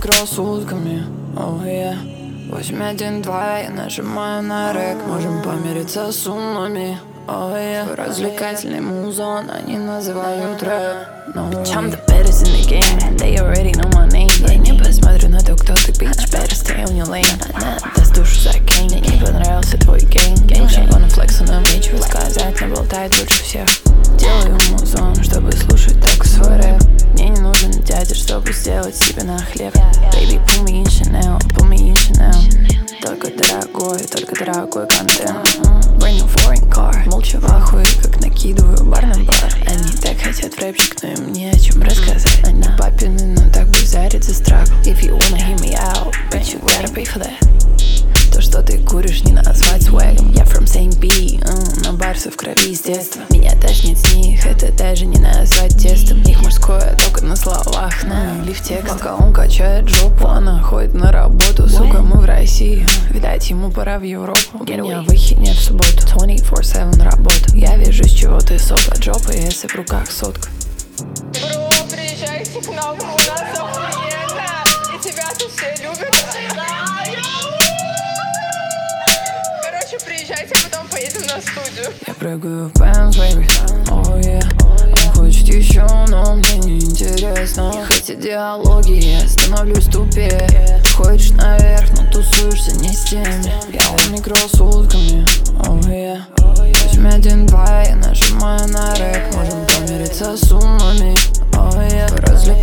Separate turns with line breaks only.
микросутками, oh yeah. 812, я нажимаю на рэк. Можем помириться с умами, oh yeah. Развлекательный музон, они называют рэп, no way.
I'm the baddest in the game, they already know my name. Я не посмотрю на то, кто ты, bitch, better stay on your lane. Она даст душу за кейн, мне не понравился твой гейм. Все wanna flex, но нам нечего сказать, но болтает лучше всех. Делаю музон, чтобы слушать только свой рэп. Мне не нужен дядя, чтобы сделать себе на хлеб. Baby, pull me in Chanel, pull me in Chanel. Только дорогой контент. Brand new foreign car. Молча в ахуе, как накидываю бар на бар. Они так хотят в рэпчик, но им не о чем рассказать. Они папины, но так бузарят за страгл. If you wanna hear me out, bitch, you gotta pay for that. То, что ты куришь, не назвать свэгом. Я from St. B, на барсы в крови с детства. Меня тошнит с них, это даже не назвать тестом. Их мужское только на словах, ну или в текстах. Пока он качает жопу, она ходит на работу. Сука, мы в России, видать, ему пора в Европу. У меня выход не в субботу, 24/7 работа. Я вижу, с чего ты сок от жопы, если в руках сотка.
Бро, приезжайте к нам, у нас охуенно, и тебя тут все любят. Короче, приезжайте, потом поедем на студию.
Я прыгаю в Benz, baby, oh yeah. Он хочет еще, но мне не интересно. Хотя диалоги, я становлюсь тупее. Ходишь наверх, но тусуешься не с теми. Я с микросутками, oh yeah. 812, я нажимаю на рэк. Можем помириться с умами, oh yeah.